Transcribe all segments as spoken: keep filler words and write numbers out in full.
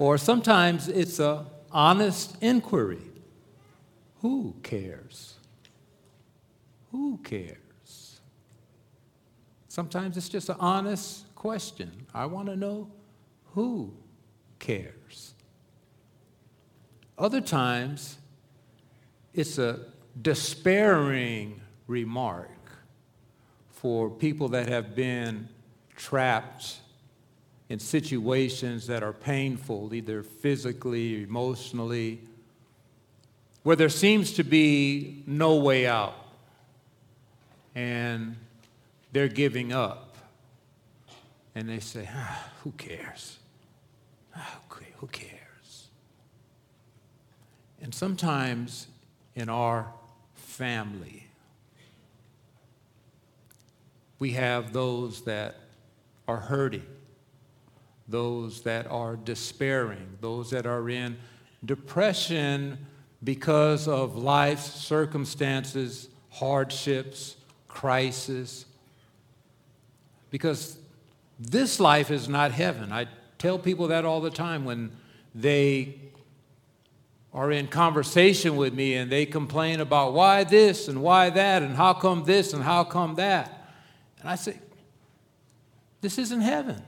Or sometimes it's an honest inquiry. Who cares? Who cares? Sometimes it's just an honest question. I want to know who cares. Other times, it's a despairing remark for people that have been trapped in situations that are painful, either physically, emotionally, where there seems to be no way out, and they're giving up. And they say, ah, who cares? Ah, who cares? And sometimes in our family, we have those that are hurting, those that are despairing, those that are in depression because of life's circumstances, hardships, crisis. Because this life is not heaven. I tell people that all the time when they are in conversation with me and they complain about why this and why that and how come this and how come that. And I say, this isn't heaven.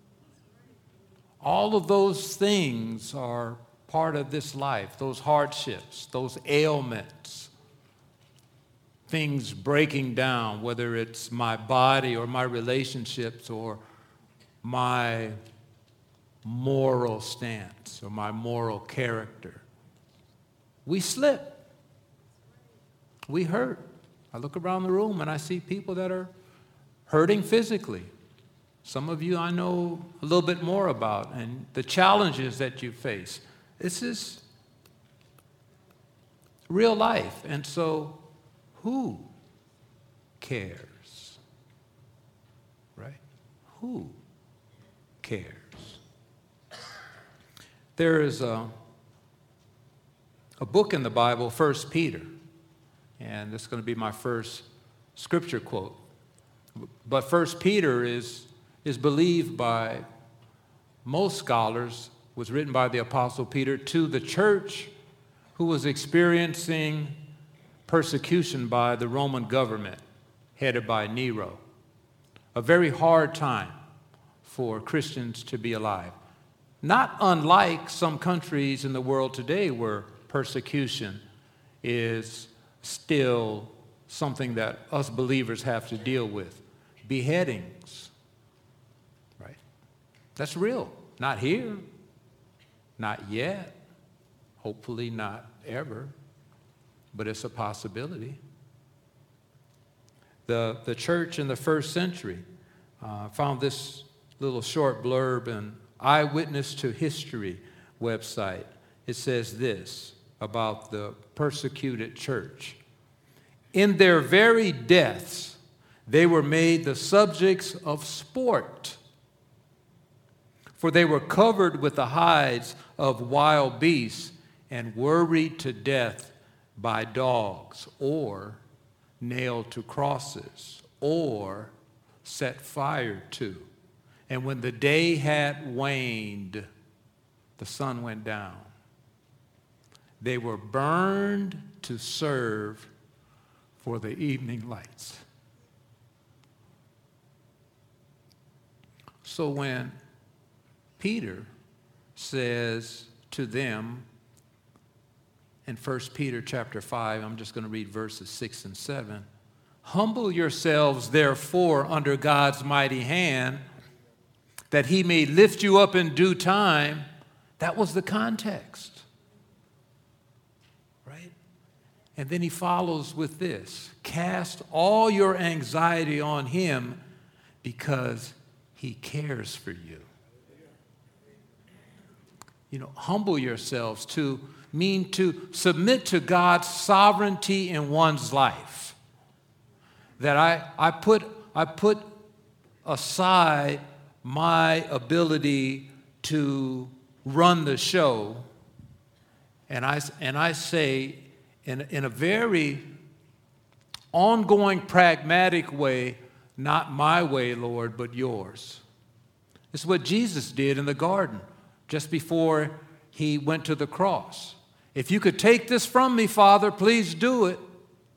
All of those things are part of this life, those hardships, those ailments, things breaking down, whether it's my body or my relationships or my moral stance or my moral character. We slip. We hurt. I look around the room and I see people that are hurting physically. Some of you I know a little bit more about, and the challenges that you face. This is real life. And so, who cares? Right? Who cares? There is a, a book in the Bible, First Peter, and this is going to be my first scripture quote. But First Peter is, is believed by most scholars, was written by the Apostle Peter to the church who was experiencing persecution by the Roman government headed by Nero. A very hard time for Christians to be alive. Not unlike some countries in the world today where persecution is still something that us believers have to deal with. Beheadings, right? That's real. Not here, not yet, hopefully not ever, but it's a possibility. The, the church in the first century uh, found this little short blurb in Eyewitness to History website. It says this about the persecuted church. In their very deaths, they were made the subjects of sport, for they were covered with the hides of wild beasts and worried to death by dogs, or nailed to crosses, or set fire to. And when the day had waned, the sun went down. They were burned to serve for the evening lights. So when Peter says to them in First Peter chapter five, I'm just going to read verses six and seven, humble yourselves therefore under God's mighty hand, that he may lift you up in due time. That was the context, right? And then he follows with this, cast all your anxiety on him because he cares for you. You know, humble yourselves to mean to submit to God's sovereignty in one's life. That I, I put I put aside my ability to run the show, and I and I say in, in a very ongoing, pragmatic way, not my way, Lord, but yours. It's what Jesus did in the garden. just before he went to the cross. If you could take this from me, Father, please do it.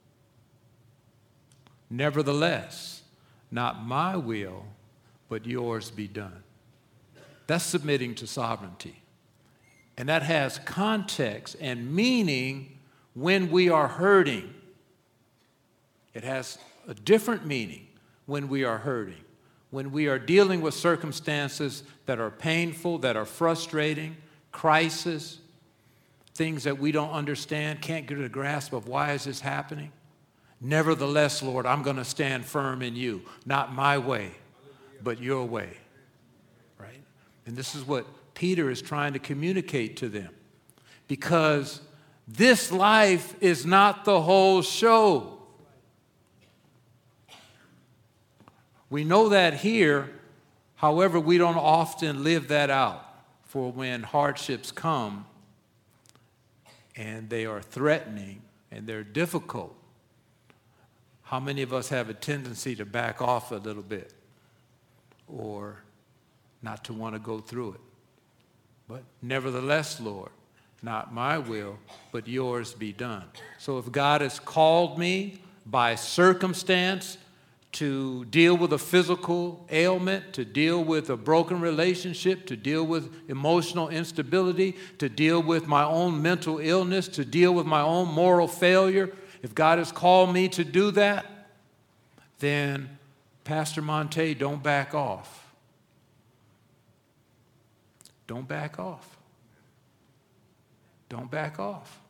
Nevertheless, not my will, but yours be done. That's submitting to sovereignty. And that has context and meaning when we are hurting. It has a different meaning when we are hurting. When we are dealing with circumstances that are painful, that are frustrating, crisis, things that we don't understand, can't get a grasp of why is this happening. Nevertheless, Lord, I'm going to stand firm in you. Not my way, but your way. Right? And this is what Peter is trying to communicate to them. Because this life is not the whole show. We know that here, however, we don't often live that out. For when hardships come and they are threatening and they're difficult, how many of us have a tendency to back off a little bit or not to want to go through it? But nevertheless, Lord, not my will, but yours be done. So if God has called me by circumstance to deal with a physical ailment, to deal with a broken relationship, to deal with emotional instability, to deal with my own mental illness, to deal with my own moral failure, if God has called me to do that, then, Pastor Monte, don't back off. Don't back off. Don't back off.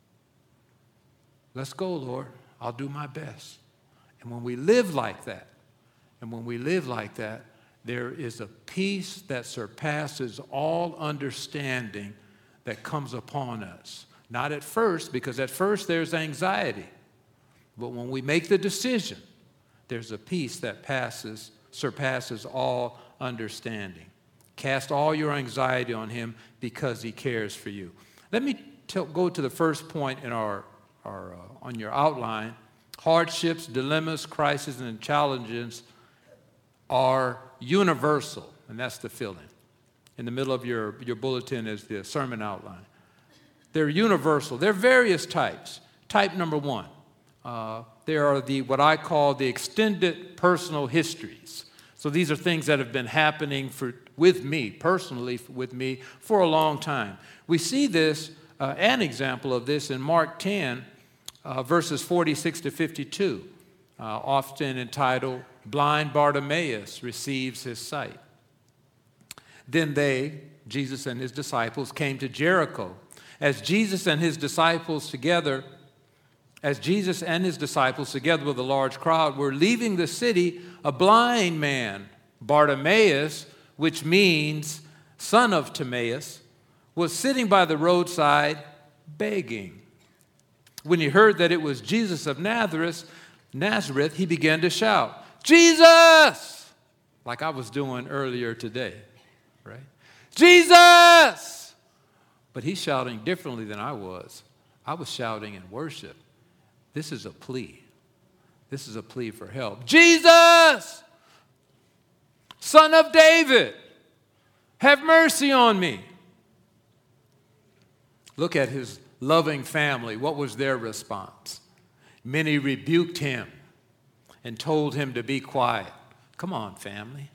Let's go, Lord. I'll do my best. And when we live like that, and when we live like that, there is a peace that surpasses all understanding that comes upon us. Not at first, because at first there's anxiety. But when we make the decision, there's a peace that passes, surpasses all understanding. Cast all your anxiety on him because he cares for you. Let me tell, go to the first point in our, our uh, on your outline. Hardships, dilemmas, crises, and challenges are universal, and that's the fill-in. In the middle of your, your bulletin is the sermon outline. They're universal. There are various types. Type number one, uh, there are the what I call the extended personal histories. So these are things that have been happening for with me, personally with me, for a long time. We see this, uh, an example of this in Mark ten, uh, verses forty-six to fifty-two, uh, often entitled, Blind Bartimaeus Receives His Sight. Then they, Jesus and his disciples, came to Jericho. As Jesus and his disciples together, as Jesus and his disciples together with a large crowd were leaving the city, a blind man, Bartimaeus, which means son of Timaeus, was sitting by the roadside begging. When he heard that it was Jesus of Nazareth, Nazareth, he began to shout, Jesus! Like I was doing earlier today, right? Jesus! But he's shouting differently than I was. I was shouting in worship. This is a plea. This is a plea for help. Jesus, Son of David, have mercy on me. Look at his loving family. What was their response? Many rebuked him and told him to be quiet. Come on, family.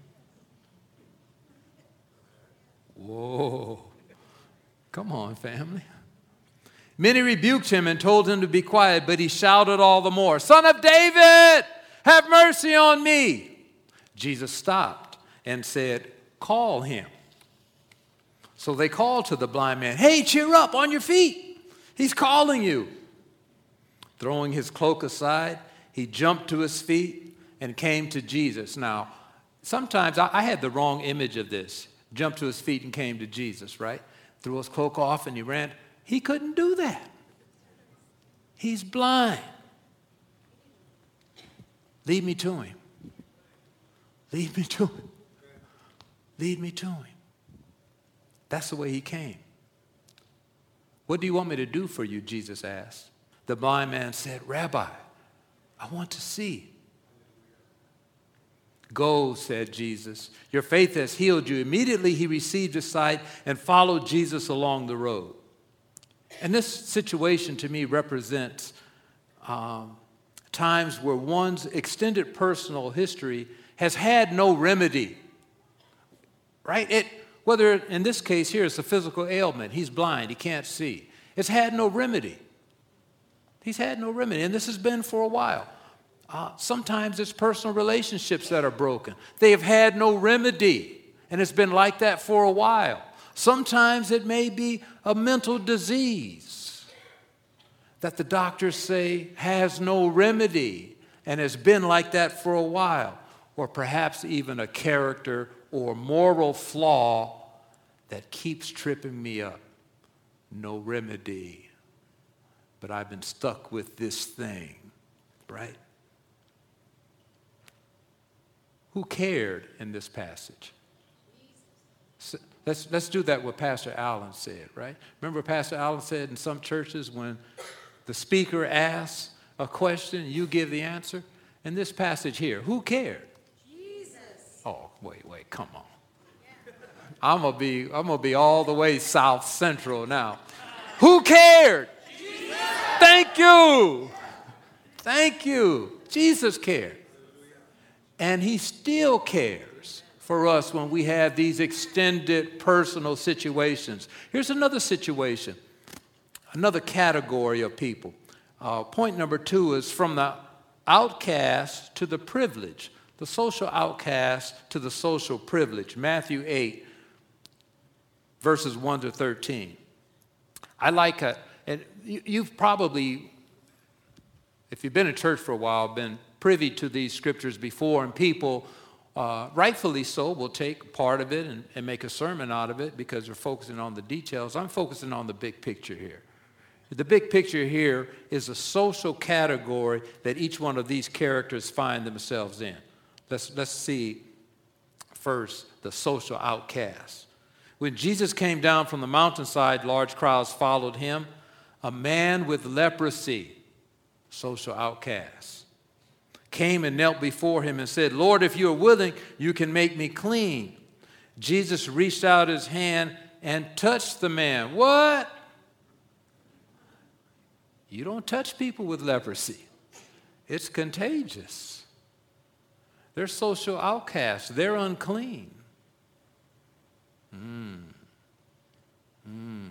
Whoa. Come on, family. Many rebuked him and told him to be quiet, but he shouted all the more, Son of David, have mercy on me. Jesus stopped and said, call him. So they called to the blind man, hey, cheer up, on your feet. He's calling you. Throwing his cloak aside, he jumped to his feet and came to Jesus. Now, sometimes I, I had the wrong image of this. Jumped to his feet and came to Jesus, right? Threw his cloak off and he ran. He couldn't do that. He's blind. Lead me to him. Lead me to him. Lead me to him. That's the way he came. What do you want me to do for you? Jesus asked. The blind man said, Rabbi, I want to see. "Go," said Jesus. "Your faith has healed you." Immediately he received his sight and followed Jesus along the road. And this situation to me represents um, times where one's extended personal history has had no remedy, right? It, whether in this case here it's a physical ailment, he's blind, he can't see. It's had no remedy. He's had no remedy, and this has been for a while. Uh, sometimes it's personal relationships that are broken. They have had no remedy, and it's been like that for a while. Sometimes it may be a mental disease that the doctors say has no remedy and has been like that for a while, or perhaps even a character or moral flaw that keeps tripping me up. No remedy, but I've been stuck with this thing, right? Who cared in this passage? So let's, let's do that what Pastor Allen said, right? Remember Pastor Allen said in some churches when the speaker asks a question, you give the answer? In this passage here, who cared? Jesus. Oh, wait, wait, come on. I'm gonna be, I'm gonna be all the way South Central now. Who cared? Jesus. Thank you. Thank you. Jesus cared. And he still cares for us when we have these extended personal situations. Here's another situation, another category of people. Uh, point number two is from the outcast to the privileged, the social outcast to the social privilege. Matthew eight, verses one to thirteen. I like a, and you, you've probably, if you've been in church for a while, been privy to these scriptures before, and people, uh, rightfully so, will take part of it and, and make a sermon out of it because they're focusing on the details. I'm focusing on the big picture here. The big picture here is a social category that each one of these characters find themselves in. Let's, let's see first the social outcast. When Jesus came down from the mountainside, large crowds followed him. A man with leprosy, social outcast, came and knelt before him and said, "Lord, if you are willing, you can make me clean." Jesus reached out his hand and touched the man. What? You don't touch people with leprosy. It's contagious. They're social outcasts. They're unclean. Mm. Mm.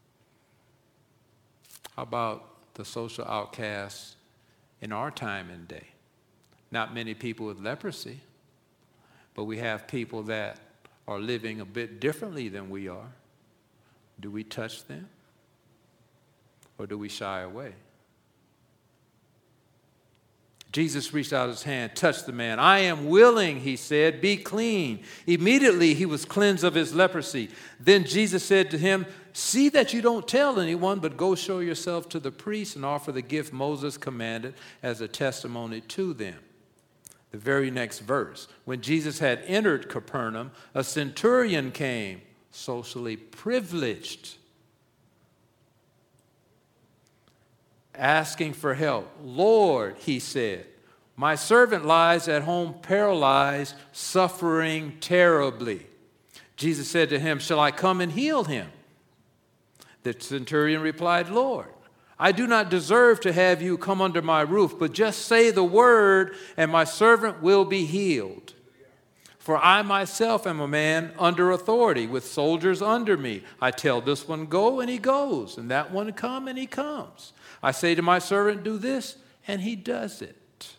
How about the social outcasts in our time and day? Not many people with leprosy, but we have people that are living a bit differently than we are. Do we touch them? Or do we shy away? Jesus reached out his hand, touched the man. "I am willing," he said, "be clean." Immediately he was cleansed of his leprosy. Then Jesus said to him, "See that you don't tell anyone, but go show yourself to the priest and offer the gift Moses commanded as a testimony to them." The very next verse, when Jesus had entered Capernaum, a centurion came, socially privileged, asking for help. "Lord," he said, "my servant lies at home paralyzed, suffering terribly." Jesus said to him, "Shall I come and heal him?" The centurion replied, "Lord, I do not deserve to have you come under my roof, but just say the word and my servant will be healed. For I myself am a man under authority with soldiers under me. I tell this one, go, and he goes, and that one, come, and he comes. I say to my servant, do this, and he does it."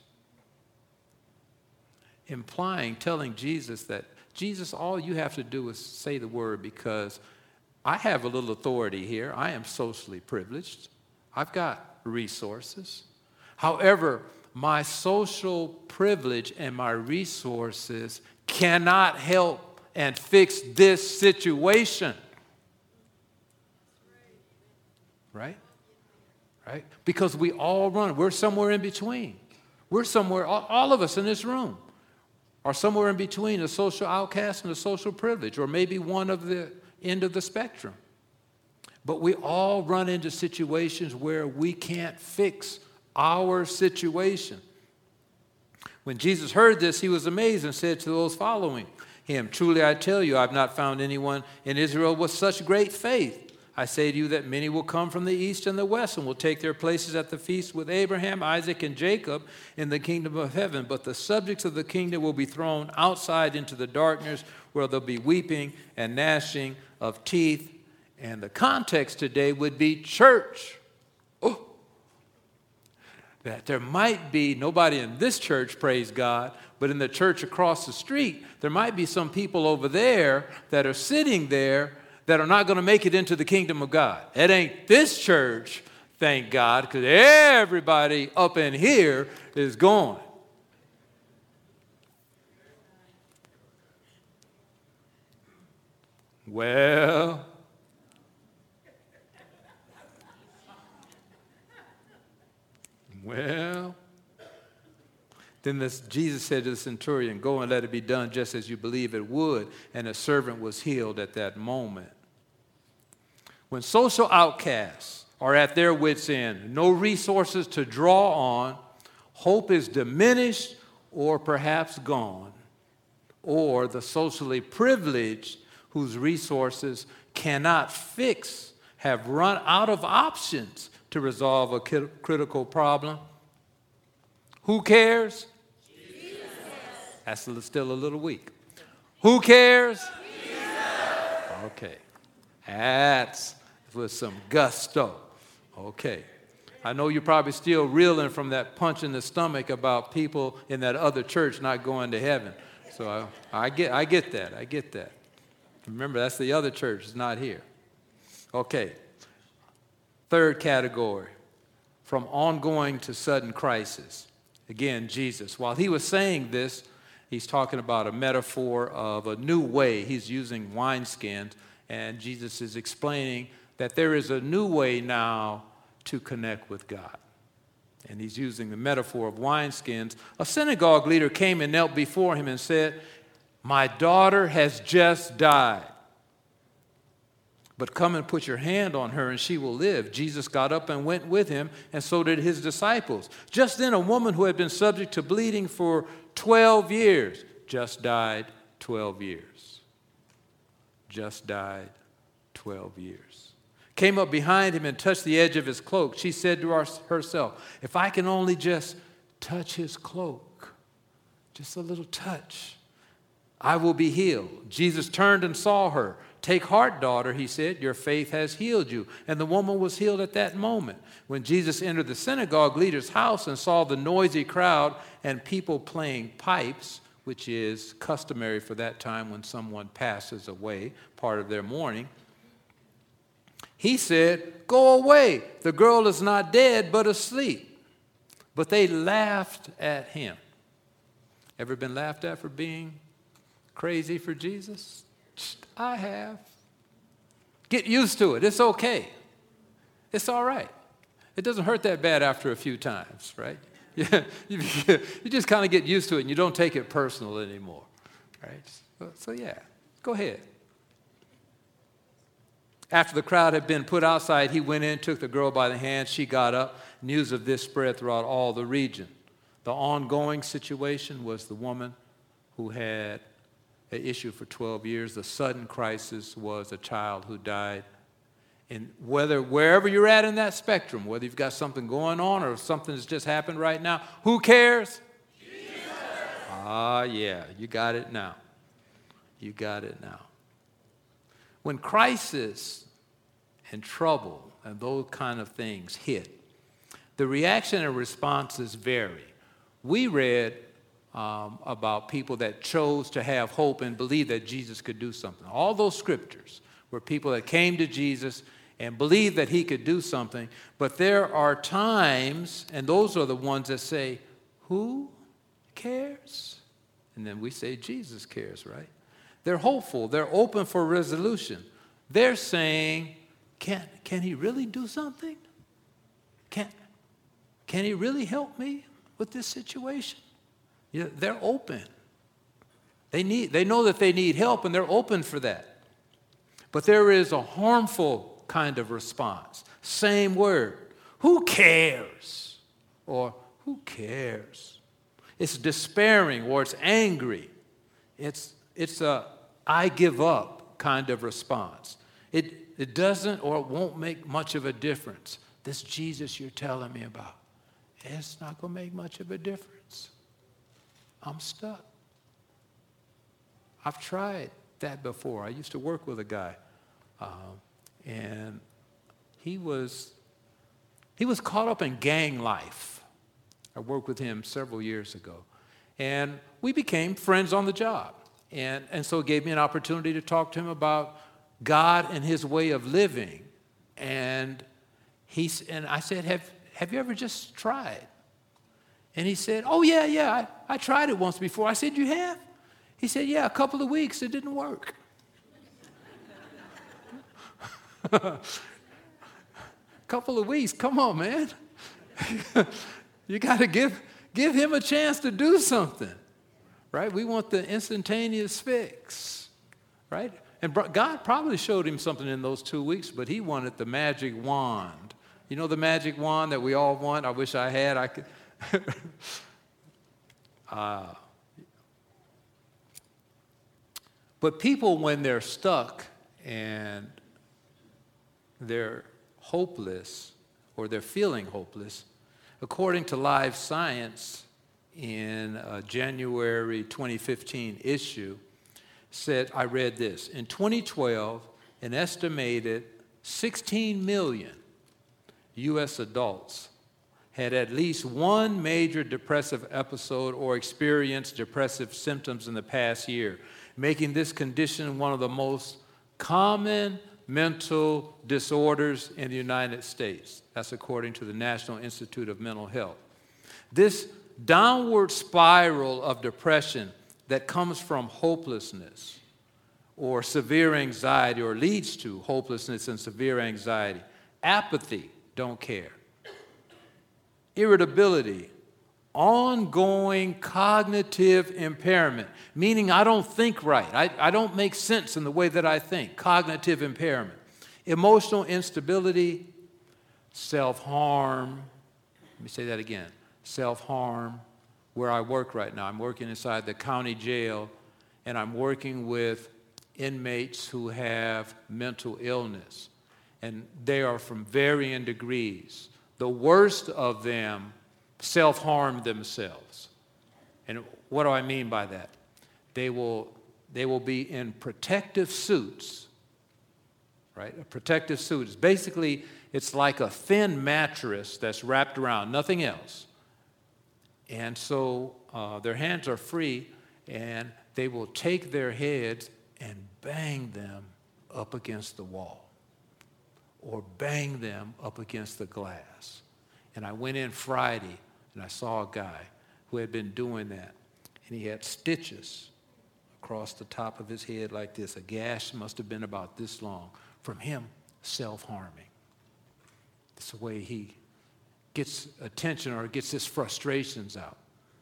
Implying, telling Jesus that, Jesus, all you have to do is say the word because I have a little authority here. I am socially privileged. I've got resources. However, my social privilege and my resources cannot help and fix this situation. Right? Right? Because we all run. We're somewhere in between. We're somewhere, all, all of us in this room are somewhere in between a social outcast and a social privilege, or maybe one of the end of the spectrum. But we all run into situations where we can't fix our situation. When Jesus heard this, he was amazed and said to those following him, "Truly I tell you, I have not found anyone in Israel with such great faith. I say to you that many will come from the east and the west and will take their places at the feast with Abraham, Isaac, and Jacob in the kingdom of heaven. But the subjects of the kingdom will be thrown outside into the darkness where there'll be weeping and gnashing of teeth." And the context today would be church. Oh, that there might be, nobody in this church, praise God, but in the church across the street, there might be some people over there that are sitting there that are not going to make it into the kingdom of God. It ain't this church, thank God, because everybody up in here is going. Well, well, then this, Jesus said to the centurion, "Go and let it be done just as you believe it would." And the servant was healed at that moment. When social outcasts are at their wits' end, no resources to draw on, hope is diminished or perhaps gone. Or the socially privileged whose resources cannot fix have run out of options to resolve a critical problem. Who cares? Jesus. That's still a little weak. Who cares? Jesus. Okay. That's with some gusto. Okay. I know you're probably still reeling from that punch in the stomach about people in that other church not going to heaven. So I, I get I get that. I get that. Remember, that's the other church. It's not here. Okay. Third category, from ongoing to sudden crisis. Again, Jesus. While he was saying this, he's talking about a metaphor of a new way. He's using wineskins, and Jesus is explaining that there is a new way now to connect with God. And he's using the metaphor of wineskins. A synagogue leader came and knelt before him and said, "My daughter has just died, but come and put your hand on her and she will live." Jesus got up and went with him, and so did his disciples. Just then a woman who had been subject to bleeding for twelve years just died twelve years. Just died twelve years. Came up behind him and touched the edge of his cloak. She said to herself, "If I can only just touch his cloak, just a little touch, I will be healed." Jesus turned and saw her. "Take heart, daughter," he said, "your faith has healed you." And the woman was healed at that moment. When Jesus entered the synagogue leader's house and saw the noisy crowd and people playing pipes, which is customary for that time when someone passes away, part of their mourning, he said, "Go away, the girl is not dead but asleep." But they laughed at him. Ever been laughed at for being crazy for Jesus? I have. Get used to it. It's okay. It's all right. It doesn't hurt that bad after a few times, right? Yeah, you, you just kind of get used to it and you don't take it personal anymore, right? So, so yeah, go ahead. After the crowd had been put outside, he went in, took the girl by the hand. She got up. News of this spread throughout all the region. The ongoing situation was the woman who had an issue for twelve years. The sudden crisis was a child who died. And whether wherever you're at in that spectrum, whether you've got something going on or something that's just happened right now, who cares? Jesus. Ah, yeah, you got it now. You got it now. When crisis and trouble and those kind of things hit, the reaction and responses vary. We read Um, about people that chose to have hope and believe that Jesus could do something. All those scriptures were people that came to Jesus and believed that he could do something. But there are times, and those are the ones that say, "Who cares?" And then we say, "Jesus cares," right? They're hopeful. They're open for resolution. They're saying, can, can he really do something? Can, can he really help me with this situation? Yeah, they're open. They need, they know that they need help, and they're open for that. But there is a harmful kind of response. Same word. Who cares? Or who cares? It's despairing or it's angry. It's, it's a I give up kind of response. It, it doesn't or it won't make much of a difference. This Jesus you're telling me about, it's not going to make much of a difference. I'm stuck. I've tried that before. I used to work with a guy, um, and he was he was caught up in gang life. I worked with him several years ago, and we became friends on the job. And, and so it gave me an opportunity to talk to him about God and his way of living. And he and I said, have, have you ever just tried? And he said, oh, yeah, yeah, I, I tried it once before. I said, you have? He said, yeah, a couple of weeks, it didn't work. A couple of weeks, come on, man. You got to give, give him a chance to do something, right? We want the instantaneous fix, right? And God probably showed him something in those two weeks, but he wanted the magic wand. You know the magic wand that we all want? I wish I had. I could. uh, but people, when they're stuck and they're hopeless or they're feeling hopeless, according to Live Science in a January twenty fifteen issue, said, I read this, in twenty twelve, an estimated sixteen million U S adults had at least one major depressive episode or experienced depressive symptoms in the past year, making this condition one of the most common mental disorders in the United States. That's according to the National Institute of Mental Health. This downward spiral of depression that comes from hopelessness or severe anxiety, or leads to hopelessness and severe anxiety, apathy, don't care, irritability, ongoing cognitive impairment, meaning I don't think right. I, I don't make sense in the way that I think, cognitive impairment, emotional instability, self-harm. Let me say that again, self-harm. Where I work right now, I'm working inside the county jail, and I'm working with inmates who have mental illness, and they are from varying degrees. The worst of them self-harm themselves. And what do I mean by that? They will, they will be in protective suits, right? A protective suit is basically, it's like a thin mattress that's wrapped around, nothing else. And so uh, their hands are free, and they will take their heads and bang them up against the wall or bang them up against the glass. And I went in Friday, and I saw a guy who had been doing that, and he had stitches across the top of his head like this. A gash must have been about this long from him self-harming. It's the way he gets attention or gets his frustrations out.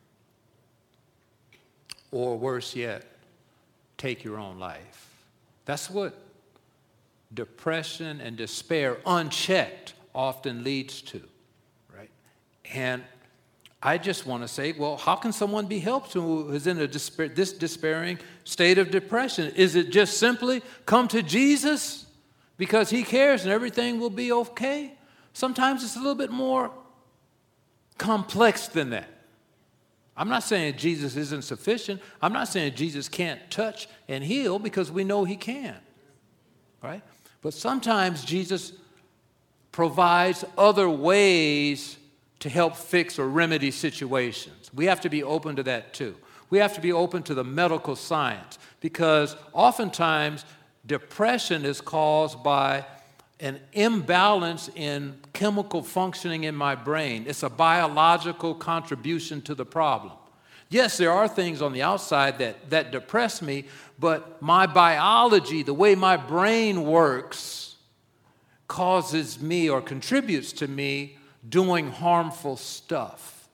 Or worse yet, take your own life. That's what depression and despair unchecked often leads to, right? And I just want to say, well, how can someone be helped who is in a despair, this despairing state of depression? Is it just simply come to Jesus because he cares and everything will be okay? Sometimes it's a little bit more complex than that. I'm not saying Jesus isn't sufficient. I'm not saying Jesus can't touch and heal, because we know he can, right? But sometimes Jesus provides other ways to help fix or remedy situations. We have to be open to that too. We have to be open to the medical science, because oftentimes depression is caused by an imbalance in chemical functioning in my brain. It's a biological contribution to the problem. Yes, there are things on the outside that, that depress me, but my biology, the way my brain works, causes me or contributes to me doing harmful stuff.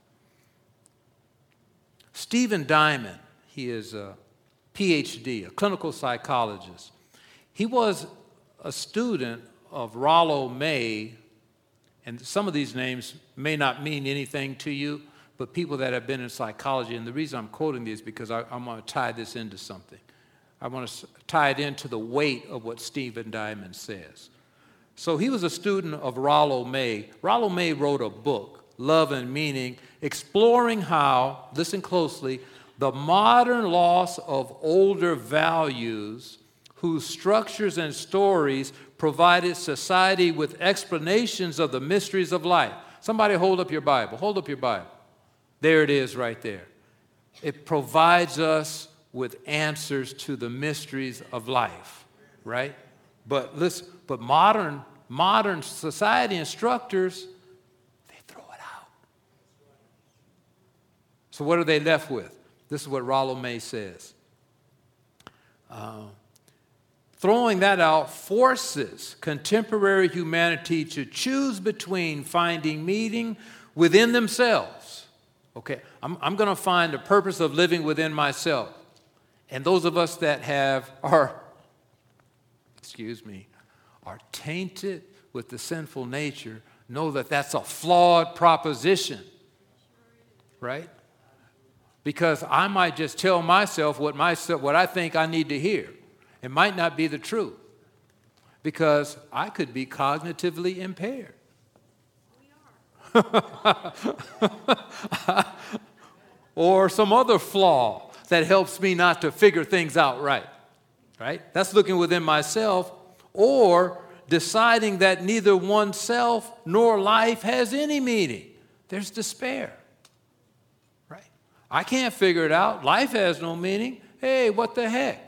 Stephen Diamond, he is a P H D, a clinical psychologist. He was a student of Rollo May, and some of these names may not mean anything to you, but people that have been in psychology. And the reason I'm quoting this is because I, I'm going to tie this into something. I want to tie it into the weight of what Stephen Diamond says. So he was a student of Rollo May. Rollo May wrote a book, Love and Meaning, exploring how, listen closely, the modern loss of older values whose structures and stories provided society with explanations of the mysteries of life. Somebody hold up your Bible. Hold up your Bible. There it is right there. It provides us with answers to the mysteries of life, right? But listen, but modern modern society instructors, they throw it out. So what are they left with? This is what Rollo May says. Uh, throwing that out forces contemporary humanity to choose between finding meaning within themselves. Okay, I'm, I'm going to find the purpose of living within myself. And those of us that have are, excuse me, are tainted with the sinful nature know that that's a flawed proposition, right? Because I might just tell myself what myself what I think I need to hear. It might not be the truth, because I could be cognitively impaired. We are. Or some other flaw that helps me not to figure things out right, right? That's looking within myself, or deciding that neither oneself nor life has any meaning. There's despair, right? I can't figure it out. Life has no meaning. Hey, what the heck?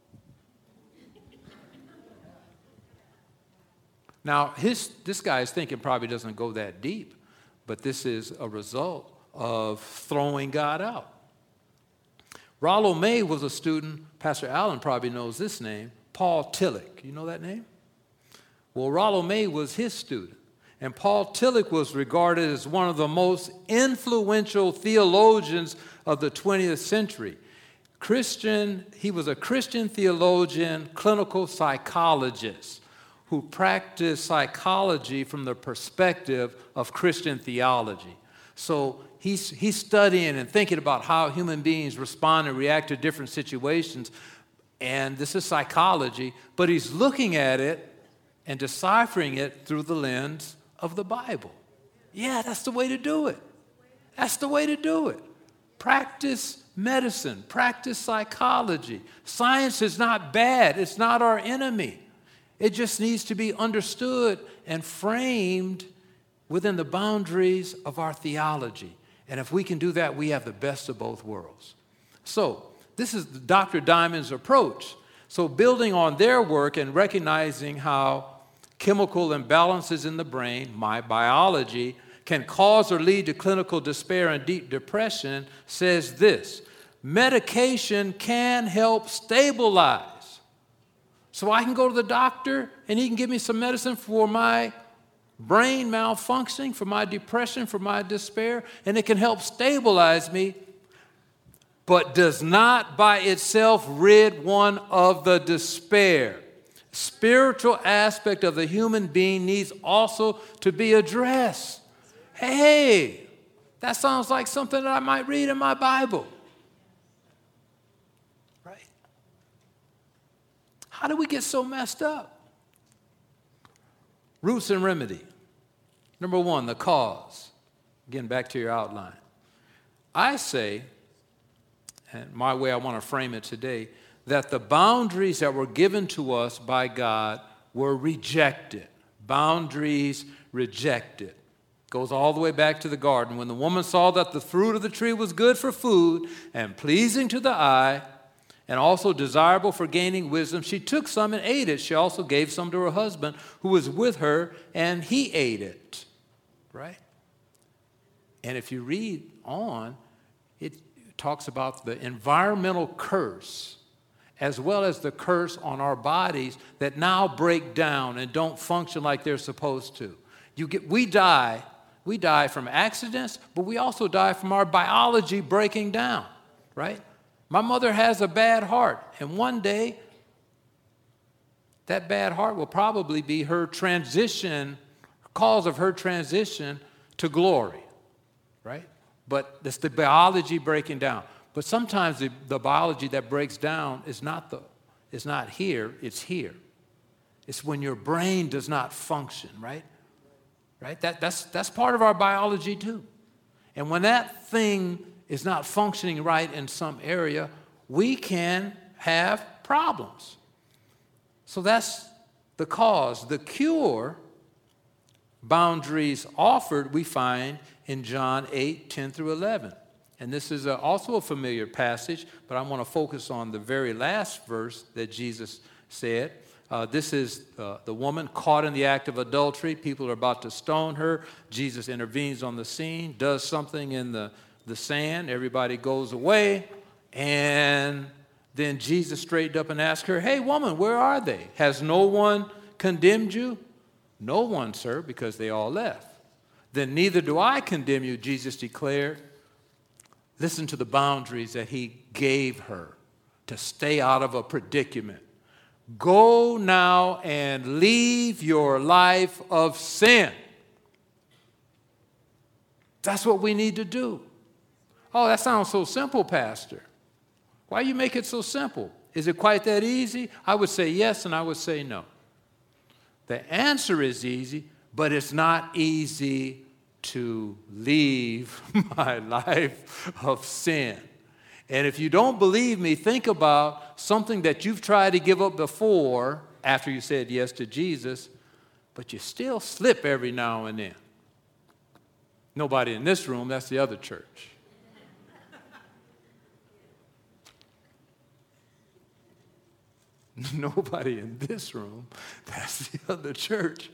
Now, his, this guy's thinking probably doesn't go that deep, but this is a result of throwing God out. Rollo May was a student, Pastor Allen probably knows this name, Paul Tillich. You know that name? Well, Rollo May was his student, and Paul Tillich was regarded as one of the most influential theologians of the twentieth century. Christian, he was a Christian theologian, clinical psychologist who practiced psychology from the perspective of Christian theology. So he's, he's studying and thinking about how human beings respond and react to different situations. And this is psychology, but he's looking at it and deciphering it through the lens of the Bible. Yeah, that's the way to do it. That's the way to do it. Practice medicine, practice psychology. Science is not bad. It's not our enemy. It just needs to be understood and framed within the boundaries of our theology. And if we can do that, we have the best of both worlds. So this is Doctor Diamond's approach. So building on their work and recognizing how chemical imbalances in the brain, my biology, can cause or lead to clinical despair and deep depression, says this: medication can help stabilize. So I can go to the doctor and he can give me some medicine for my brain malfunctioning, for my depression, for my despair, and it can help stabilize me, but does not by itself rid one of the despair. Spiritual aspect of the human being needs also to be addressed. Hey, that sounds like something that I might read in my Bible. Right? How do we get so messed up? Roots and remedy. Number one, the cause. Again, back to your outline. I say, and my way I want to frame it today, that the boundaries that were given to us by God were rejected. Boundaries rejected. Goes all the way back to the garden. When the woman saw that the fruit of the tree was good for food and pleasing to the eye and also desirable for gaining wisdom, she took some and ate it. She also gave some to her husband who was with her, and he ate it. Right? And if you read on, it talks about the environmental curse as well as the curse on our bodies that now break down and don't function like they're supposed to. You get, we die, we die from accidents, but we also die from our biology breaking down, right? My mother has a bad heart, and one day that bad heart will probably be her transition, cause of her transition to glory, right? But it's the biology breaking down. But sometimes the, the biology that breaks down is not, the, is not here, it's here. It's when your brain does not function, right? Right? That, that's, that's part of our biology too. And when that thing is not functioning right in some area, we can have problems. So that's the cause. The cure, boundaries offered, we find in John eight, ten through eleven. And this is a, also a familiar passage, but I want to focus on the very last verse that Jesus said. Uh, this is uh, the woman caught in the act of adultery. People are about to stone her. Jesus intervenes on the scene, does something in the, the sand. Everybody goes away. And then Jesus straightened up and asked her, hey, woman, where are they? Has no one condemned you? No one, sir, because they all left. Then neither do I condemn you, Jesus declared. Listen to the boundaries that he gave her to stay out of a predicament. Go now and leave your life of sin. That's what we need to do. Oh, that sounds so simple, Pastor. Why you make it so simple? Is it quite that easy? I would say yes, and I would say no. The answer is easy, but it's not easy to leave my life of sin. And if you don't believe me, think about something that you've tried to give up before after you said yes to Jesus, but you still slip every now and then. Nobody in this room, that's the other church. Nobody in this room, that's the other church.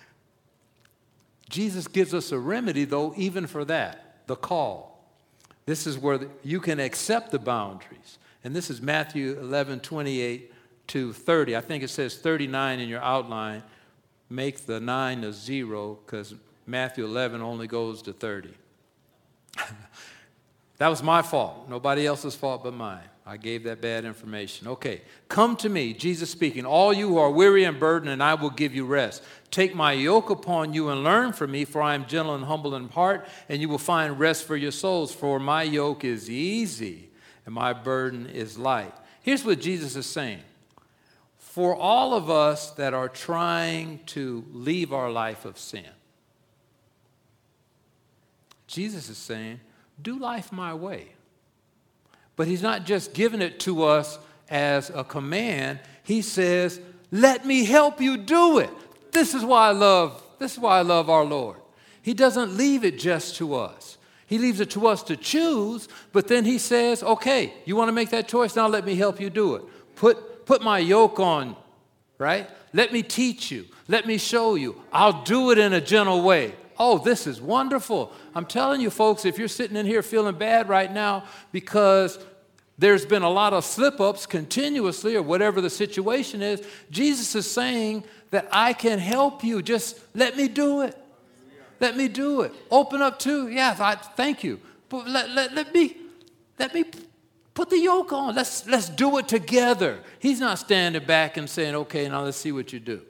Jesus gives us a remedy, though, even for that, the call. This is where you can accept the boundaries. And this is Matthew eleven, twenty-eight to thirty. I think it says thirty-nine in your outline. Make the nine a zero because Matthew eleven only goes to thirty. That was my fault. Nobody else's fault but mine. I gave that bad information. Okay. Come to me, Jesus speaking, all you who are weary and burdened, and I will give you rest. Take my yoke upon you and learn from me, for I am gentle and humble in heart, and you will find rest for your souls. For my yoke is easy and my burden is light. Here's what Jesus is saying. For all of us that are trying to leave our life of sin, Jesus is saying, do life my way. But he's not just giving it to us as a command. He says, let me help you do it. This is why I love, this is why I love our Lord. He doesn't leave it just to us. He leaves it to us to choose, but then he says, okay, you want to make that choice? Now let me help you do it. Put, put my yoke on, right? Let me teach you. Let me show you. I'll do it in a gentle way. Oh, this is wonderful. I'm telling you, folks, if you're sitting in here feeling bad right now because there's been a lot of slip-ups continuously or whatever the situation is, Jesus is saying that I can help you. Just let me do it. Let me do it. Open up to, yes, I thank you. But let, let, let me let me put the yoke on. Let's let's do it together. He's not standing back and saying, okay, now let's see what you do.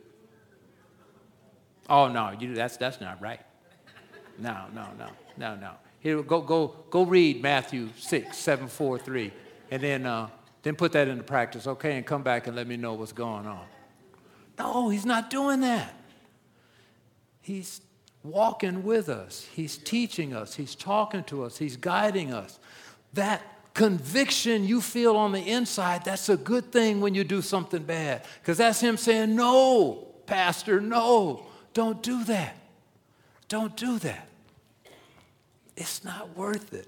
Oh no, you that's that's not right. No, no, no, no, no. Here, go, go, go. Read Matthew six, seven, four, three, and then, uh, then put that into practice, okay? And come back and let me know what's going on. No, he's not doing that. He's walking with us. He's teaching us. He's talking to us. He's guiding us. That conviction you feel on the inside, that's a good thing when you do something bad, because that's him saying, "No, Pastor, no, don't do that." Don't do that. It's not worth it.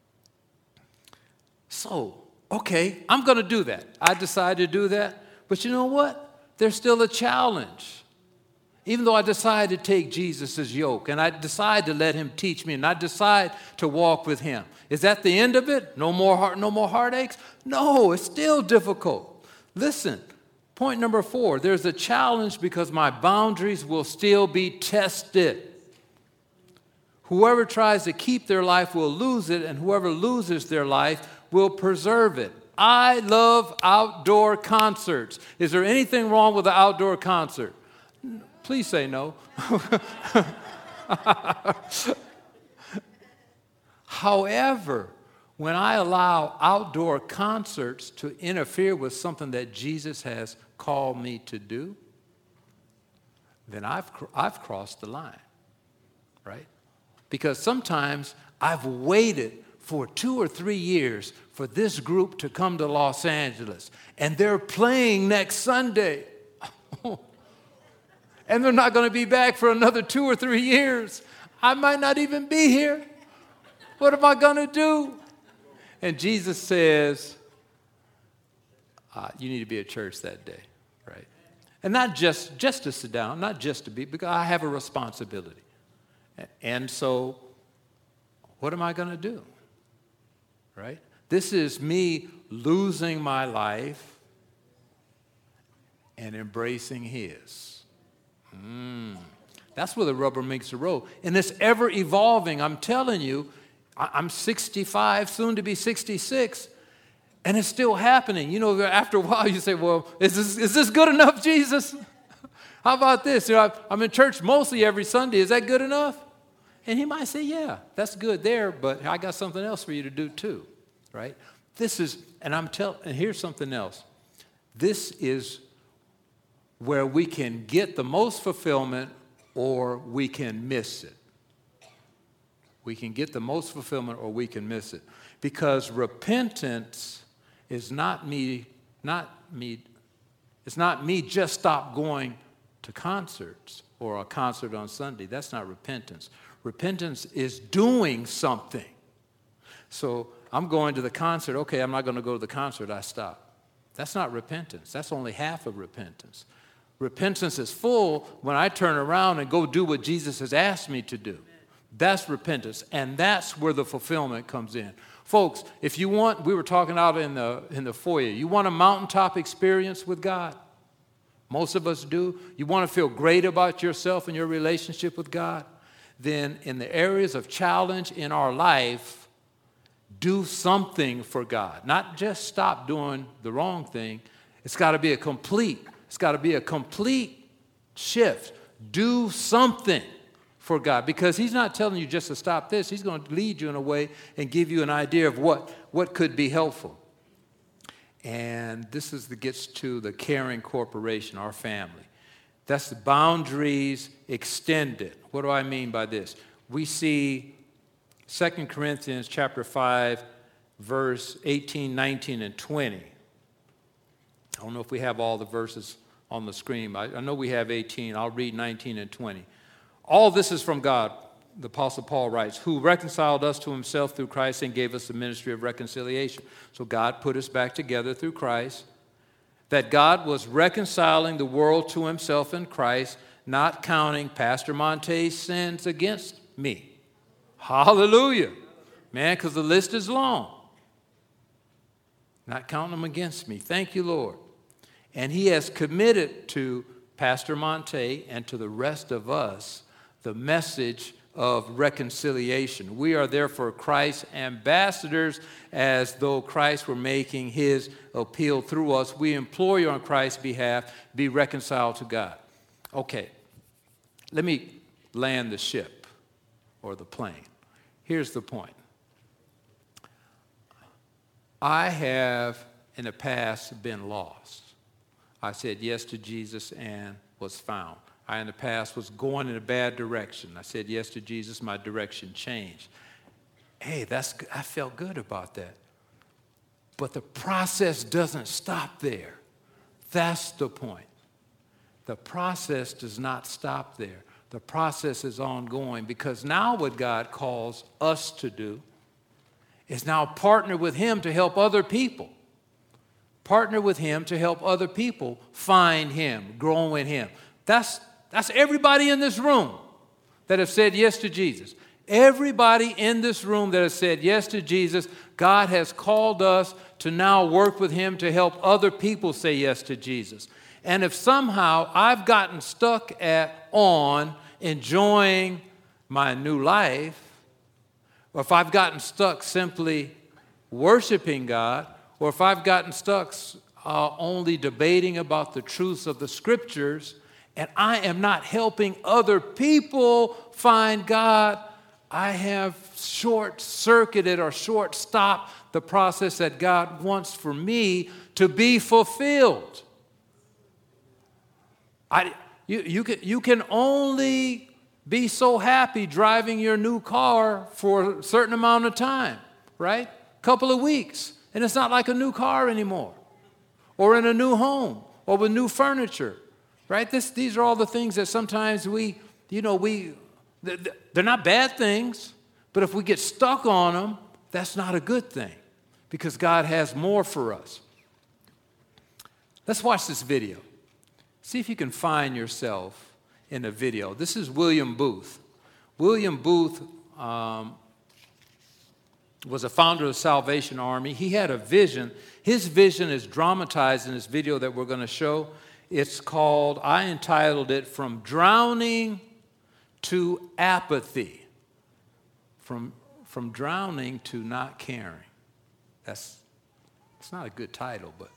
So, okay, I'm going to do that. I decided to do that. But you know what? There's still a challenge. Even though I decide to take Jesus' yoke and I decide to let him teach me and I decide to walk with him. Is that the end of it? No more heart, no more heartaches? No, it's still difficult. Listen, point number four, there's a challenge because my boundaries will still be tested. Whoever tries to keep their life will lose it, and whoever loses their life will preserve it. I love outdoor concerts. Is there anything wrong with an outdoor concert? Please say no. However, when I allow outdoor concerts to interfere with something that Jesus has called me to do, then I've, I've crossed the line, right? Because sometimes I've waited for two or three years for this group to come to Los Angeles, and they're playing next Sunday. And they're not going to be back for another two or three years. I might not even be here. What am I going to do? And Jesus says, uh, you need to be at church that day, right? And not just, just to sit down, not just to be, because I have a responsibility. And so, what am I going to do, right? This is me losing my life and embracing His. Mm. That's where the rubber meets the road. And it's ever evolving. I'm telling you, I'm sixty-five, soon to be sixty-six, and it's still happening. You know, after a while you say, well, is this, is this good enough, Jesus? How about this? You know, I'm in church mostly every Sunday. Is that good enough? And He might say, yeah, that's good there, but I got something else for you to do too, right? This is, and I'm telling, and here's something else. This is where we can get the most fulfillment or we can miss it. We can get the most fulfillment or we can miss it. Because repentance is not me, not me, it's not me just stop going to concerts or a concert on Sunday. That's not repentance. Repentance is doing something. So I'm going to the concert. Okay, I'm not going to go to the concert. I stop. That's not repentance. That's only half of repentance. Repentance is full when I turn around and go do what Jesus has asked me to do. That's repentance, and that's where the fulfillment comes in. Folks, if you want, we were talking out in the, in the foyer, you want a mountaintop experience with God? Most of us do. You want to feel great about yourself and your relationship with God? Then in the areas of challenge in our life, do something for God. Not just stop doing the wrong thing. It's got to be a complete It's got to be a complete shift. Do something for God, because He's not telling you just to stop this. He's going to lead you in a way and give you an idea of what, what could be helpful. And this is the gets to the caring corporation, our family. That's the boundaries extended. What do I mean by this? We see Second Corinthians chapter five, verse eighteen, nineteen, and twenty. I don't know if we have all the verses on the screen. I, I know we have eighteen. I'll read nineteen and twenty. All this is from God, the Apostle Paul writes, who reconciled us to Himself through Christ and gave us the ministry of reconciliation. So God put us back together through Christ. That God was reconciling the world to Himself in Christ, not counting Pastor Monte's sins against me. Hallelujah. Man, because the list is long. Not counting them against me. Thank you, Lord. And He has committed to Pastor Monte and to the rest of us the message of reconciliation. We are therefore Christ's ambassadors, as though Christ were making His appeal through us. We implore you on Christ's behalf, be reconciled to God. Okay, let me land the ship or the plane. Here's the point. I have in the past been lost. I said yes to Jesus and was found. I in the past was going in a bad direction. I said yes to Jesus, my direction changed. Hey, that's I felt good about that. But the process doesn't stop there. That's the point. The process does not stop there. The process is ongoing, because now what God calls us to do is now partner with Him to help other people. Partner with Him to help other people find Him, grow in Him. That's, that's everybody in this room that have said yes to Jesus. Everybody in this room that has said yes to Jesus, God has called us to now work with Him to help other people say yes to Jesus. And if somehow I've gotten stuck at on enjoying my new life, or if I've gotten stuck simply worshiping God, or if I've gotten stuck uh, only debating about the truths of the Scriptures, and I am not helping other people find God, I have short-circuited or short-stopped the process that God wants for me to be fulfilled. I, you, you, can, you can only be so happy driving your new car for a certain amount of time, right? A couple of weeks, and it's not like a new car anymore. Or in a new home, or with new furniture, right? This, these are all the things that sometimes we, you know, we, they're not bad things, but if we get stuck on them, that's not a good thing, because God has more for us. Let's watch this video. See if you can find yourself in a video. This is William Booth. William Booth um, was a founder of the Salvation Army. He had a vision. His vision is dramatized in this video that we're going to show. It's called, I entitled it, From Drowning to Apathy. From, from drowning to not caring. That's, it's not a good title, but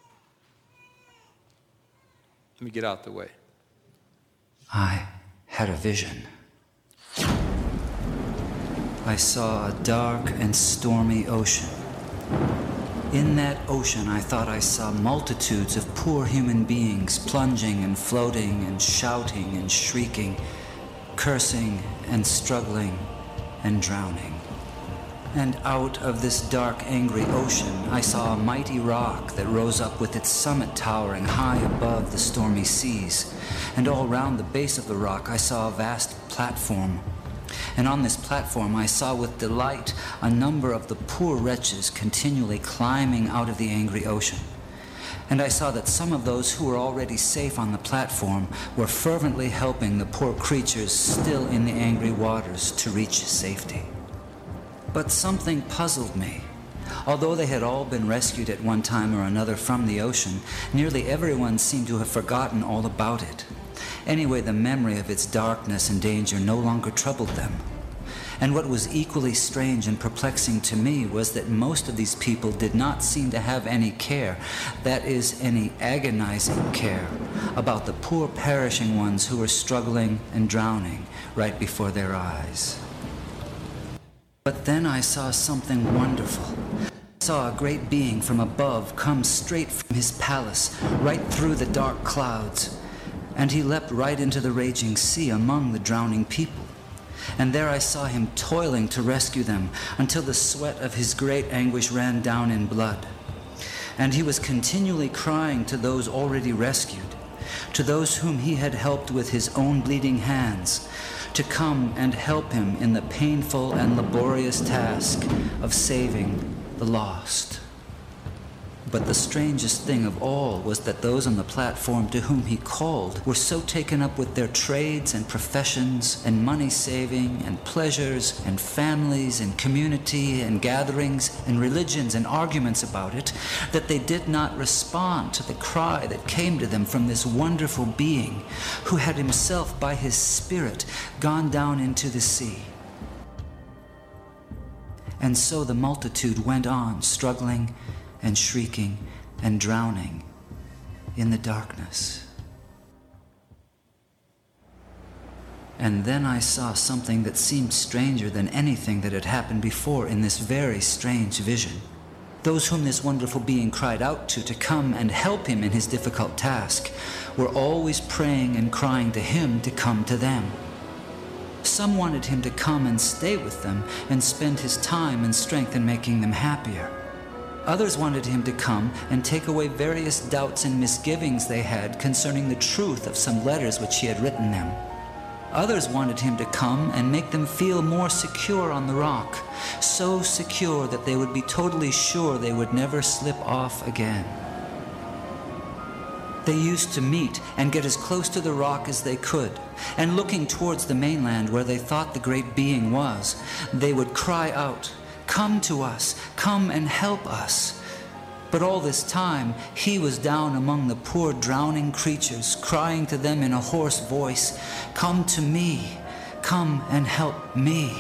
let me get out the way. I had a vision. I saw a dark and stormy ocean. In that ocean, I thought I saw multitudes of poor human beings plunging and floating and shouting and shrieking, cursing and struggling and drowning. And out of this dark, angry ocean, I saw a mighty rock that rose up with its summit towering high above the stormy seas. And all round the base of the rock, I saw a vast platform. And on this platform, I saw with delight a number of the poor wretches continually climbing out of the angry ocean. And I saw that some of those who were already safe on the platform were fervently helping the poor creatures still in the angry waters to reach safety. But something puzzled me. Although they had all been rescued at one time or another from the ocean, nearly everyone seemed to have forgotten all about it. Anyway, the memory of its darkness and danger no longer troubled them. And what was equally strange and perplexing to me was that most of these people did not seem to have any care, that is, any agonizing care, about the poor perishing ones who were struggling and drowning right before their eyes. But then I saw something wonderful. I saw a great being from above come straight from his palace, right through the dark clouds. And he leapt right into the raging sea among the drowning people. And there I saw him toiling to rescue them until the sweat of his great anguish ran down in blood. And he was continually crying to those already rescued, to those whom he had helped with his own bleeding hands, to come and help him in the painful and laborious task of saving the lost. But the strangest thing of all was that those on the platform to whom he called were so taken up with their trades and professions and money saving and pleasures and families and community and gatherings and religions and arguments about it that they did not respond to the cry that came to them from this wonderful being who had himself by his Spirit gone down into the sea. And so the multitude went on struggling and shrieking and drowning in the darkness. And then I saw something that seemed stranger than anything that had happened before in this very strange vision. Those whom this wonderful being cried out to to come and help him in his difficult task were always praying and crying to him to come to them. Some wanted him to come and stay with them and spend his time and strength in making them happier. Others wanted him to come and take away various doubts and misgivings they had concerning the truth of some letters which he had written them. Others wanted him to come and make them feel more secure on the rock, so secure that they would be totally sure they would never slip off again. They used to meet and get as close to the rock as they could, and looking towards the mainland where they thought the great being was, they would cry out, "Come to us, come and help us." But all this time, he was down among the poor drowning creatures, crying to them in a hoarse voice, "Come to me, come and help me."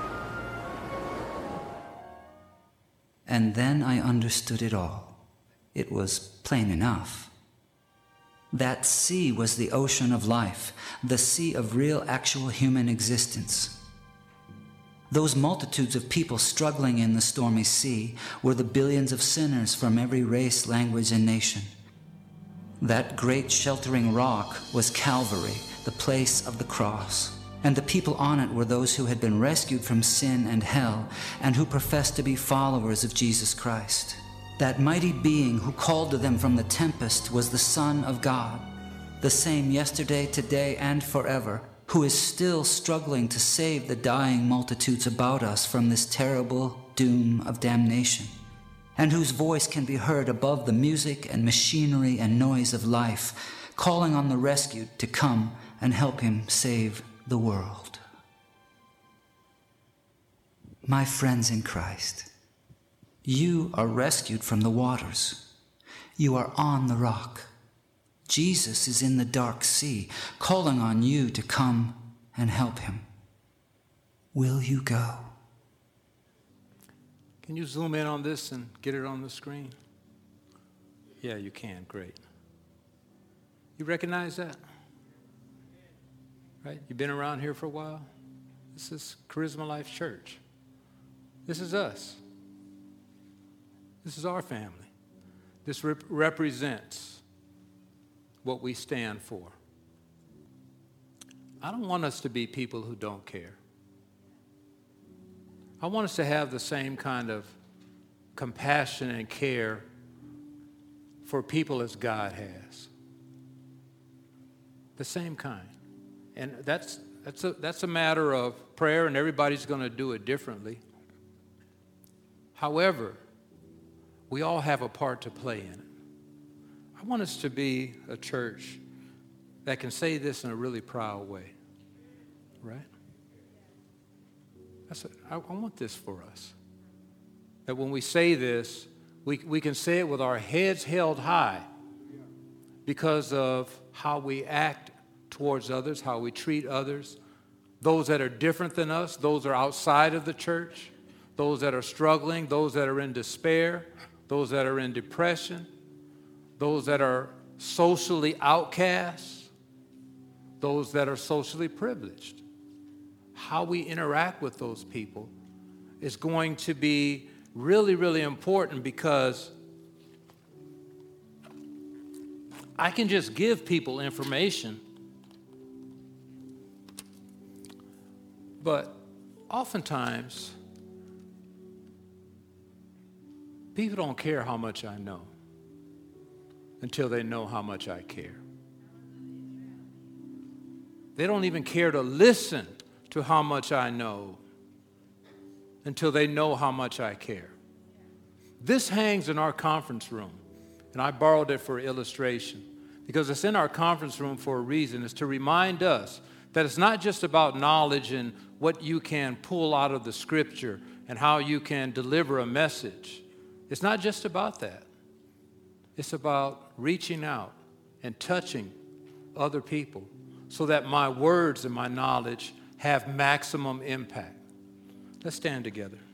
And then I understood it all. It was plain enough. That sea was the ocean of life, the sea of real, actual human existence. Those multitudes of people struggling in the stormy sea were the billions of sinners from every race, language, and nation. That great sheltering rock was Calvary, the place of the cross. And the people on it were those who had been rescued from sin and hell and who professed to be followers of Jesus Christ. That mighty being who called to them from the tempest was the Son of God, the same yesterday, today, and forever, who is still struggling to save the dying multitudes about us from this terrible doom of damnation, and whose voice can be heard above the music and machinery and noise of life, calling on the rescued to come and help him save the world. My friends in Christ, you are rescued from the waters. You are on the rock. Jesus is in the dark sea, calling on you to come and help him. Will you go? Can you zoom in on this and get it on the screen? Yeah, you can. Great. You recognize that? Right? You've been around here for a while? This is Charisma Life Church. This is us. This is our family. This rep- represents what we stand for. I don't want us to be people who don't care. I want us to have the same kind of compassion and care for people as God has. The same kind. And that's, that's, a, that's a matter of prayer, and everybody's going to do it differently. However, we all have a part to play in it. I want us to be a church that can say this in a really proud way, right? That's a, I, I want this for us. That when we say this, we, we can say it with our heads held high because of how we act towards others, how we treat others, those that are different than us, those that are outside of the church, those that are struggling, those that are in despair, those that are in depression, those that are socially outcasts, those that are socially privileged. How we interact with those people is going to be really, really important, because I can just give people information, but oftentimes people don't care how much I know until they know how much I care. They don't even care to listen to how much I know until they know how much I care. This hangs in our conference room, and I borrowed it for illustration because it's in our conference room for a reason. It's to remind us that it's not just about knowledge and what you can pull out of the scripture and how you can deliver a message. It's not just about that. It's about reaching out and touching other people so that my words and my knowledge have maximum impact. Let's stand together.